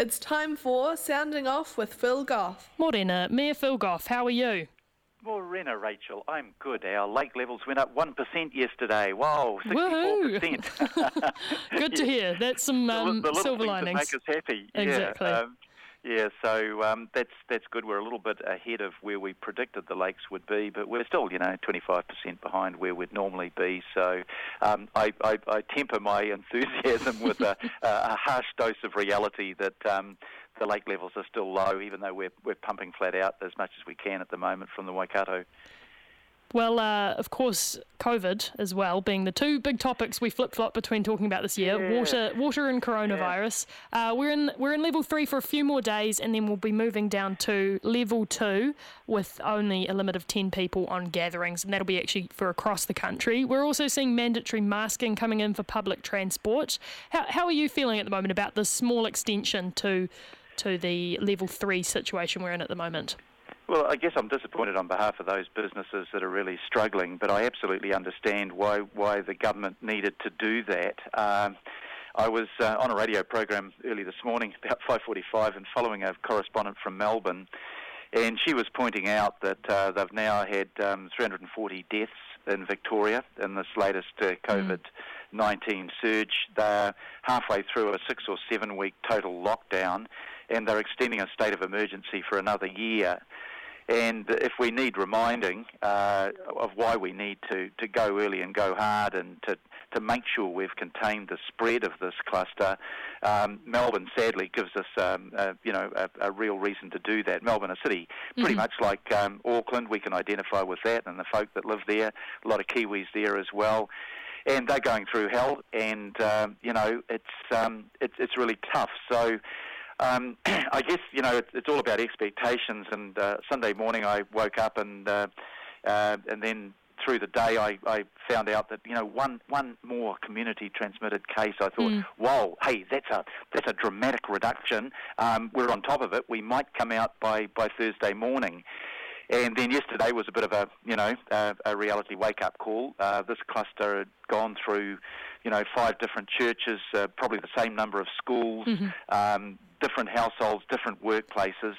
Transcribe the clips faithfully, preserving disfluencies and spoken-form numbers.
It's time for Sounding Off with Phil Goff. Morena, Mayor Phil Goff, how are you? Morena, Rachel, I'm good. Our lake levels went up one percent yesterday. Wow, sixty-four percent. Good to hear. That's some um, the, the silver linings. Make us happy. Exactly. Yeah, um, yeah so um, that's that's good. We're a little bit ahead of where we predicted the lakes would be, but we're still, you know, twenty-five percent behind where we'd normally be. So um, I, I, I temper my enthusiasm with a, a harsh dose of reality that um, the lake levels are still low, even though we're we're pumping flat out as much as we can at the moment from the Waikato. Well, uh, of course, COVID as well, being the two big topics we flip-flop between talking about this year, yeah. water water and coronavirus. Yeah. Uh, we're in we're in level three for a few more days, and then we'll be moving down to level two with only a limit of ten people on gatherings, and that'll be actually for across the country. We're also seeing mandatory masking coming in for public transport. How how are you feeling at the moment about this small extension to to the level three situation we're in at the moment? Well, I guess I'm disappointed on behalf of those businesses that are really struggling, but I absolutely understand why why the government needed to do that. Um, I was uh, on a radio program early this morning, about five forty-five, and following a correspondent from Melbourne, and she was pointing out that uh, they've now had um, three hundred forty deaths in Victoria in this latest uh, COVID nineteen surge. They're halfway through a six or seven week total lockdown, and they're extending a state of emergency for another year. And if we need reminding uh, of why we need to, to go early and go hard and to, to make sure we've contained the spread of this cluster, um, Melbourne sadly gives us um, a, you know a, a real reason to do that. Melbourne, a city pretty mm-hmm. much like um, Auckland, we can identify with that and the folk that live there. A lot of Kiwis there as well. And they're going through hell, and um, you know it's um, it's it's really tough. So. Um, I guess, you know, it's, it's all about expectations, and uh, Sunday morning I woke up and uh, uh, and then through the day I, I found out that, you know, one one more community-transmitted case. I thought, mm. whoa, hey, that's a that's a dramatic reduction. Um, we're on top of it. We might come out by, by Thursday morning. And then yesterday was a bit of a, you know, a, a reality wake-up call. Uh, this cluster had gone through, you know, five different churches, uh, probably the same number of schools, mm-hmm. um, different households, different workplaces.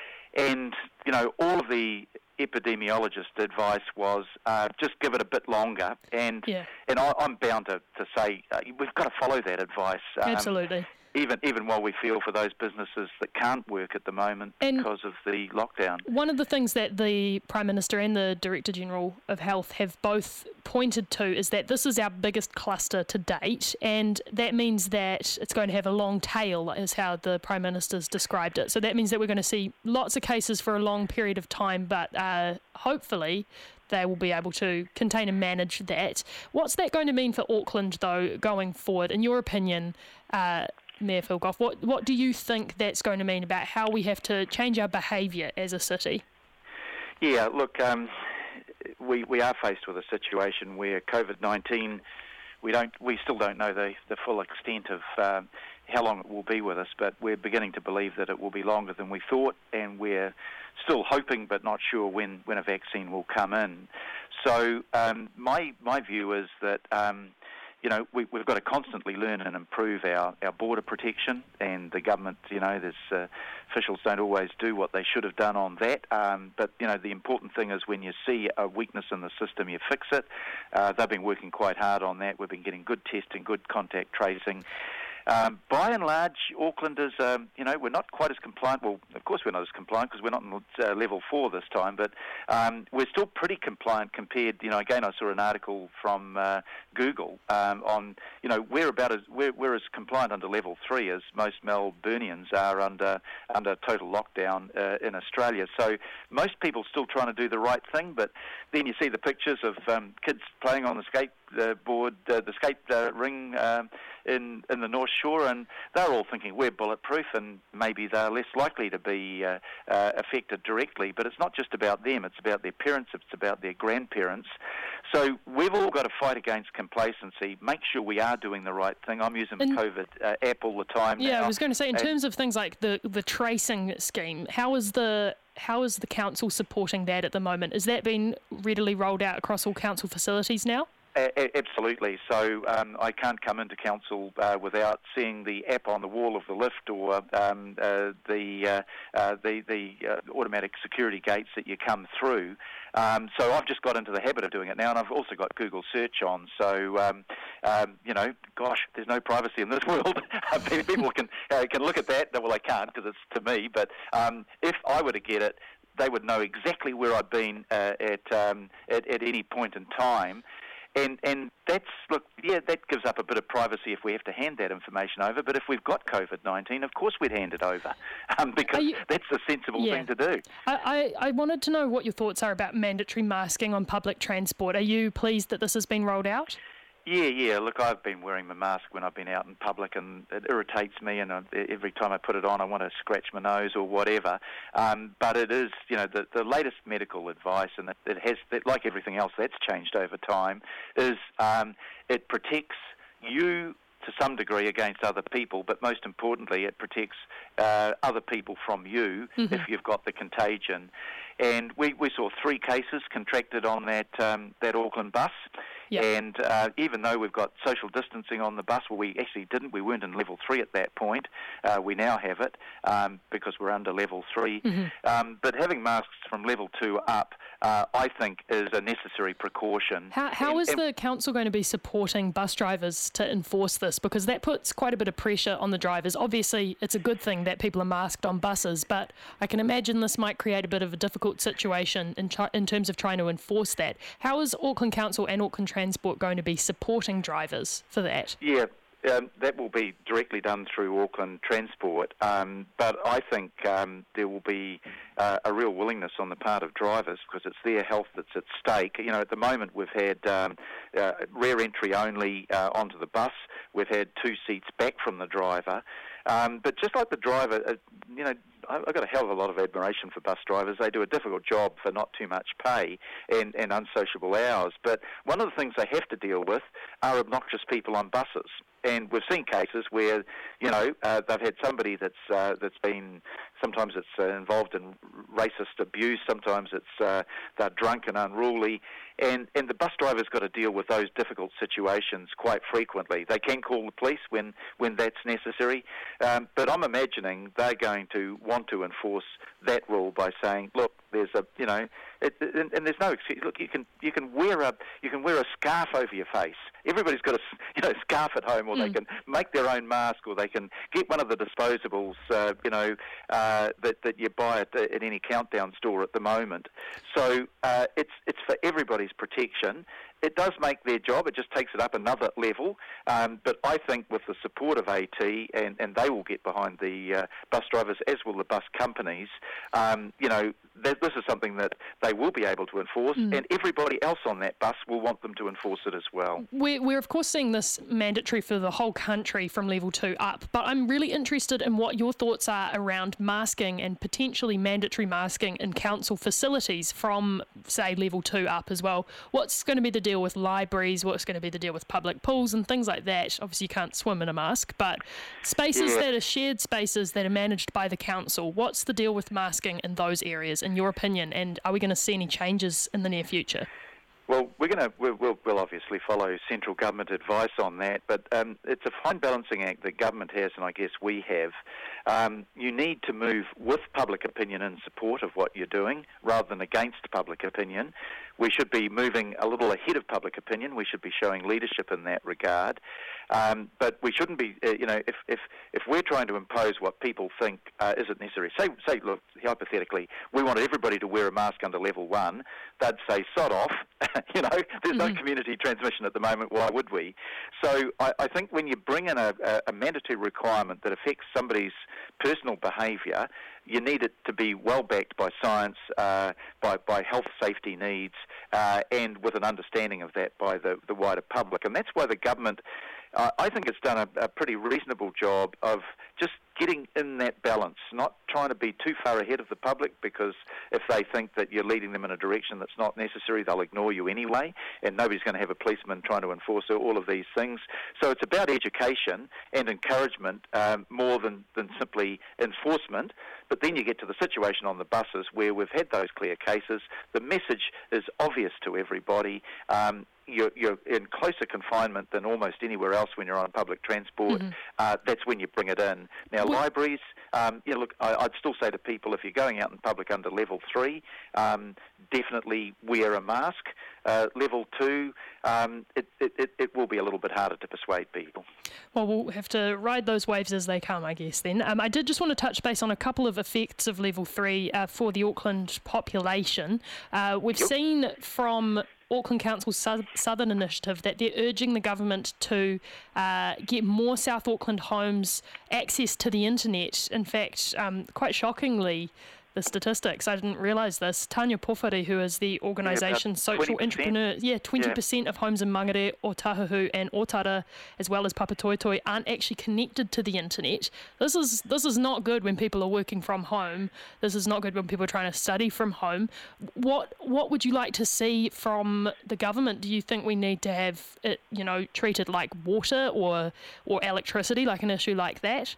And, you know, all of the epidemiologist advice was uh, just give it a bit longer. And yeah. and I, I'm bound to, to say uh, we've got to follow that advice. Um, Absolutely. Even even while we feel for those businesses that can't work at the moment and because of the lockdown. One of the things that the Prime Minister and the Director General of Health have both pointed to is that this is our biggest cluster to date, and that means that it's going to have a long tail, is how the Prime Minister's described it. So that means that we're going to see lots of cases for a long period of time, but uh, hopefully they will be able to contain and manage that. What's that going to mean for Auckland, though, going forward? In your opinion, uh, Mayor Phil Goff, what, what do you think that's going to mean about how we have to change our behaviour as a city? Yeah, look, um, we we are faced with a situation where COVID nineteen, we don't we still don't know the, the full extent of um, how long it will be with us, but we're beginning to believe that it will be longer than we thought, and we're still hoping but not sure when, when a vaccine will come in. So um, my my view is that um, you know, we, we've got to constantly learn and improve our, our border protection, and the government, you know, there's uh, officials don't always do what they should have done on that. Um, but, you know, the important thing is when you see a weakness in the system, you fix it. Uh, they've been working quite hard on that. We've been getting good testing, good contact tracing. Um, by and large, Auckland is, um, you know, we're not quite as compliant. Well, of course we're not as compliant because we're not in uh, level four this time, but um, we're still pretty compliant compared, you know, again, I saw an article from uh, Google um, on, you know, we're about as, we're, we're as compliant under level three as most Melburnians are under under total lockdown uh, in Australia. So most people still trying to do the right thing, but then you see the pictures of um, kids playing on the skateboard, uh, the skate uh, ring um, in, in the North Shore, and they're all thinking we're bulletproof, and maybe they're less likely to be uh, uh, affected directly. But it's not just about them, it's about their parents, it's about their grandparents. So we've all got to fight against complacency, make sure we are doing the right thing. I'm using the and, COVID uh, app all the time yeah, now. I was going to say, in and, terms of things like the, the tracing scheme, how is the how is the council supporting that at the moment? Is that been readily rolled out across all council facilities now? A- absolutely. So um, I can't come into council uh, without seeing the app on the wall of the lift or um, uh, the uh, uh, the, the uh, automatic security gates that you come through. Um, so I've just got into the habit of doing it now, and I've also got Google search on. So um, um, you know, gosh, there's no privacy in this world. People can uh, can look at that. Well, they can't because it's to me. But um, if I were to get it, they would know exactly where I've been uh, at, um, at at any point in time. And and that's, look, yeah, that gives up a bit of privacy if we have to hand that information over. But if we've got COVID nineteen, of course we'd hand it over um, because you, that's the sensible yeah. thing to do. I, I, I wanted to know what your thoughts are about mandatory masking on public transport. Are you pleased that this has been rolled out? Yeah, yeah. Look, I've been wearing my mask when I've been out in public, and it irritates me. And I, every time I put it on, I want to scratch my nose or whatever. Um, but it is, you know, the, the latest medical advice, and it, it has, like everything else, that's changed over time. Is um, it protects you to some degree against other people, but most importantly, it protects uh, other people from you mm-hmm. if you've got the contagion. And we, we saw three cases contracted on that um, that Auckland bus. Yep. And uh, even though we've got social distancing on the bus, well, we actually didn't. We weren't in level three at that point. Uh, we now have it um, because we're under level three. Mm-hmm. Um, but having masks from level two up, uh, I think, is a necessary precaution. How, how and, is and the council going to be supporting bus drivers to enforce this? Because that puts quite a bit of pressure on the drivers. Obviously, it's a good thing that people are masked on buses, but I can imagine this might create a bit of a difficult situation in, ch- in terms of trying to enforce that. How is Auckland Council and Auckland Transport going to be supporting drivers for that? Yeah, um, that will be directly done through Auckland Transport, um, but I think um, there will be uh, a real willingness on the part of drivers because it's their health that's at stake. You know, at the moment we've had um, uh, rear entry only uh, onto the bus. We've had two seats back from the driver. Um, but just like the driver, uh, you know, I've got a hell of a lot of admiration for bus drivers. They do a difficult job for not too much pay and, and unsociable hours. But one of the things they have to deal with are obnoxious people on buses. And we've seen cases where, you know, uh, they've had somebody that's uh, that's been, sometimes it's uh, involved in racist abuse, sometimes it's uh, they're drunk and unruly, and, and the bus driver's got to deal with those difficult situations quite frequently. They can call the police when, when that's necessary, um, but I'm imagining they're going to want to enforce that rule by saying, look, there's a, you know, it, and, and there's no excuse. Look, you can you can wear a you can wear a scarf over your face. Everybody's got a you know scarf at home, or mm. they can make their own mask, or they can get one of the disposables, uh, you know, uh, that that you buy at, at any Countdown store at the moment. So uh, it's it's for everybody's protection. It does make their job. It just takes it up another level. Um, but I think with the support of A T, and, and they will get behind the uh, bus drivers, as will the bus companies, um, you know, th- this is something that they will be able to enforce, mm. and everybody else on that bus will want them to enforce it as well. We're, we're, of course, seeing this mandatory for the whole country from level two up, but I'm really interested in what your thoughts are around masking and potentially mandatory masking in council facilities from, say, level two up as well. What's going to be the deal with libraries? What's going to be the deal with public pools and things like that? Obviously, you can't swim in a mask, but spaces yeah. that are shared spaces that are managed by the council, what's the deal with masking in those areas, in your opinion? And are we going to see any changes in the near future? Well, we're going to we'll, we'll, we'll obviously follow central government advice on that, but um, it's a fine balancing act that government has, and I guess we have. Um, you need to move with public opinion in support of what you're doing, rather than against public opinion. We should be moving a little ahead of public opinion. We should be showing leadership in that regard. Um, but we shouldn't be, uh, you know, if, if if we're trying to impose what people think uh, isn't necessary. Say, say, look, hypothetically, we wanted everybody to wear a mask under level one. They'd say, sod off. You know, there's mm-hmm. no community transmission at the moment. Why would we? So I, I think when you bring in a, a, a mandatory requirement that affects somebody's personal behaviour, you need it to be well backed by science, uh, by, by health safety needs, uh, and with an understanding of that by the, the wider public. And that's why the government, uh, I think it's done a, a pretty reasonable job of just getting in that balance, not trying to be too far ahead of the public, because if they think that you're leading them in a direction that's not necessary, they'll ignore you anyway, and nobody's going to have a policeman trying to enforce all of these things. So it's about education and encouragement um, more than, than simply enforcement. but then you get to the situation on the buses where we've had those clear cases. The message is obvious to everybody. Um, You're, you're in closer confinement than almost anywhere else when you're on public transport. Mm-hmm. Uh, that's when you bring it in. Now, well, libraries, um, you know, look, I, I'd still say to people, if you're going out in public under level three, um, definitely wear a mask. Uh, level two, um, it, it, it, it will be a little bit harder to persuade people. Well, we'll have to ride those waves as they come, I guess, then. Um, I did just want to touch base on a couple of effects of level three uh, for the Auckland population. Uh, we've yep. seen from Auckland Council's Southern Initiative that they're urging the government to uh, get more South Auckland homes access to the internet. In fact, um, quite shockingly, the statistics, I didn't realise this, Tanya Pofari, who is the organisation's yeah, social entrepreneur, yeah, twenty percent yeah. of homes in Mangere, Otahuhu and Otara, as well as Papatoetoe, aren't actually connected to the internet. This is this is not good when people are working from home. This is not good when people are trying to study from home. What what would you like to see from the government? Do you think we need to have it, you know, treated like water or or electricity, like an issue like that?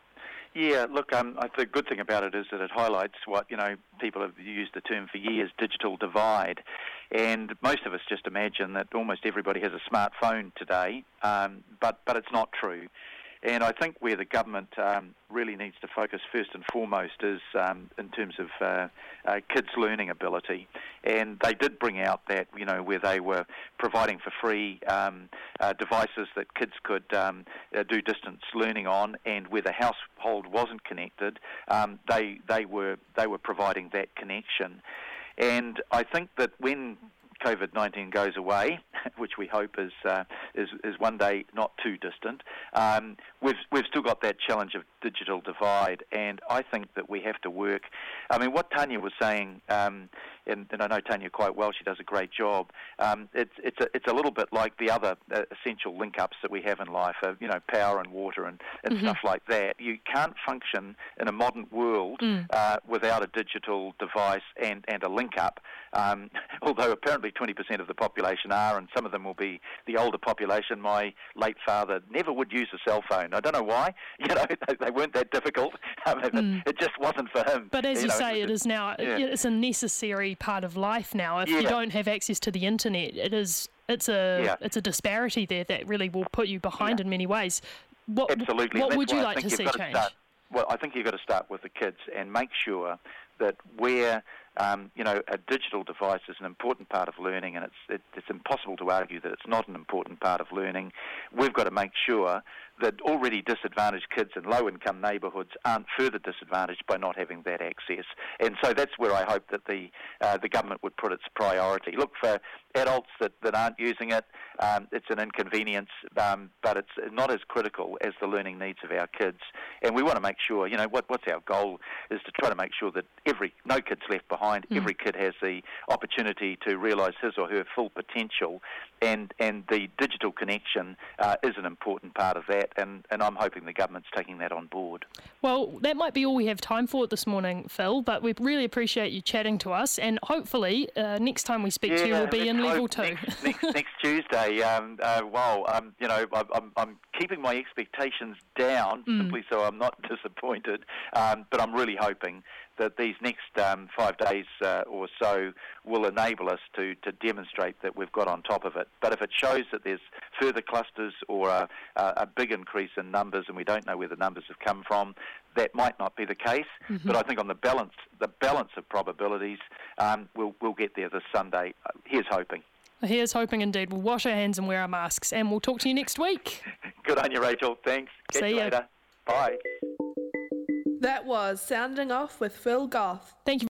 Yeah, look, um, the good thing about it is that it highlights what, you know, people have used the term for years, digital divide. And most of us just imagine that almost everybody has a smartphone today, um, but, but it's not true. And I think where the government um, really needs to focus first and foremost is um, in terms of uh, uh, kids' learning ability. And they did bring out that, you know, where they were providing for free um, uh, devices that kids could um, uh, do distance learning on, and where the household wasn't connected, um, they they were they were providing that connection. And I think that when COVID nineteen goes away, which we hope is uh, is is one day not too distant, um, we've we've still got that challenge of digital divide, and I think that we have to work. I mean, what Tanya was saying, um, and, and I know Tanya quite well. She does a great job. Um, it's it's a it's a little bit like the other uh, essential link-ups that we have in life, of, you know, power and water and, and mm-hmm. stuff like that. You can't function in a modern world mm. uh, without a digital device and, and a link-up. Um, although apparently twenty percent of the population are, and some of them will be the older population. My late father never would use a cell phone. I don't know why. You know, they, they weren't that difficult. I mean, mm. it, it just wasn't for him. But as you, you know, say, it, it is now. Yeah. It's a necessary part of life now. If yeah. you don't have access to the internet, it is. It's a. Yeah. It's a disparity there that really will put you behind yeah. in many ways. What, Absolutely. What would you like to see change? Start, well, I think you've got to start with the kids and make sure that where Um, you know, a digital device is an important part of learning, and it's it, it's impossible to argue that it's not an important part of learning. We've got to make sure that already disadvantaged kids in low-income neighbourhoods aren't further disadvantaged by not having that access. And so that's where I hope that the uh, the government would put its priority. Look, for adults that, that aren't using it, um, it's an inconvenience, um, but it's not as critical as the learning needs of our kids. And we want to make sure, you know, what what's our goal is to try to make sure that every no kid's left behind. Mm. Every kid has the opportunity to realise his or her full potential, and and the digital connection uh, is an important part of that. And, and I'm hoping the government's taking that on board. Well, that might be all we have time for this morning, Phil, but we really appreciate you chatting to us, and hopefully uh, next time we speak yeah, to you will be in level two. Next, next, next Tuesday, um, uh, wow, um, you know, I'm, I'm keeping my expectations down mm. simply so I'm not disappointed, um, but I'm really hoping that these next um, five days uh, or so will enable us to, to demonstrate that we've got on top of it. But if it shows that there's further clusters or a, a big increase in numbers and we don't know where the numbers have come from, that might not be the case. Mm-hmm. But I think on the balance, the balance of probabilities, um, we'll, we'll get there this Sunday. Here's hoping. Here's hoping indeed. We'll wash our hands and wear our masks, and we'll talk to you next week. Good on you, Rachel. Thanks. Catch See you ya. later. Bye. That was Sounding Off with Phil Goff. Thank you.